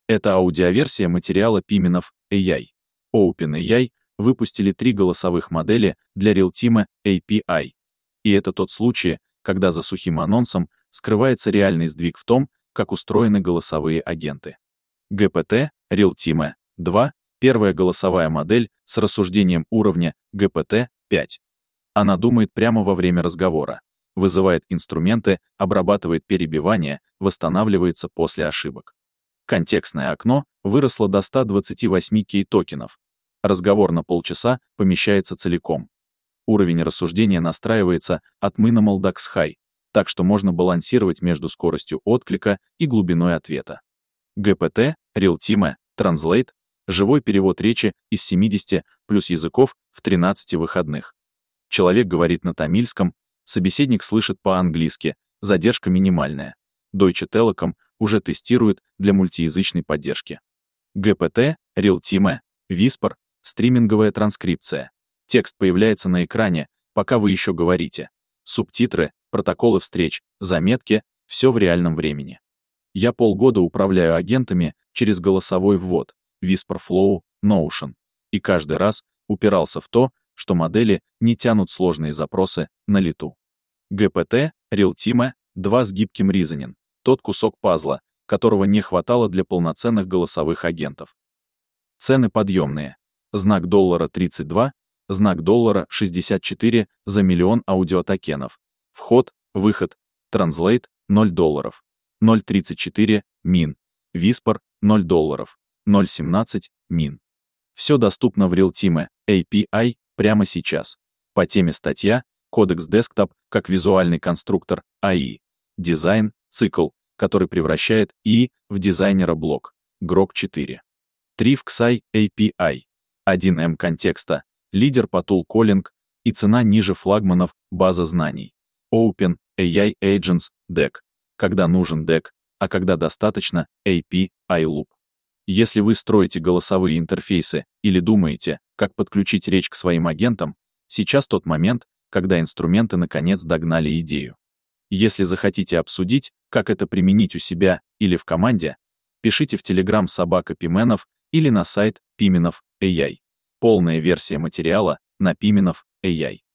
Это аудиоверсия материала Piminov AI. OpenAI выпустили 3 голосовых модели для Realtime API. И это тот случай, когда за сухим анонсом скрывается реальный сдвиг в том, как устроены голосовые агенты. GPT Realtime 2 — первая голосовая модель с рассуждением уровня GPT-5. Она думает прямо во время разговора, вызывает инструменты, обрабатывает перебивания, восстанавливается после ошибок. Контекстное окно выросло до 128 кей-токенов. Разговор на полчаса помещается целиком. Уровень рассуждения настраивается от Minimal Dax High, так что можно балансировать между скоростью отклика и глубиной ответа. GPT Realtime Translate — живой перевод речи из 70 плюс языков в 13 выходных. Человек говорит на тамильском, собеседник слышит по-английски, задержка минимальная. Deutsche Telekom уже тестирует для мультиязычной поддержки. GPT Realtime Whisper — стриминговая транскрипция. Текст появляется на экране, пока вы еще говорите. Субтитры, протоколы встреч, заметки — все в реальном времени. Я полгода управляю агентами через голосовой ввод, Whisperflow, Notion, и каждый раз упирался в то, что модели не тянут сложные запросы на лету. GPT Realtime 2 с гибким reasoning — тот кусок пазла, которого не хватало для полноценных голосовых агентов. Цены подъемные. Знак доллара 32, знак доллара 64 за миллион аудиотокенов. Вход, выход, Translate — $0, 0.34 мин, Whisper — $0, 0.17 мин. Все доступно в Realtime API прямо сейчас. По теме статья Codex Desktop как визуальный конструктор AI. Дизайн — цикл, который превращает ИИ в дизайнера-блок. Grok 4. 3 в XAI API. 1М контекста, лидер по tool-calling и цена ниже флагманов, база знаний. Open AI Agents DEC. Когда нужен DEC, а когда достаточно API Loop. Если вы строите голосовые интерфейсы или думаете, как подключить речь к своим агентам, сейчас тот момент, когда инструменты наконец догнали идею. Если захотите обсудить, как это применить у себя или в команде, пишите в Telegram собака Pimenov или на сайт Piminov AI. Полная версия материала на Piminov AI.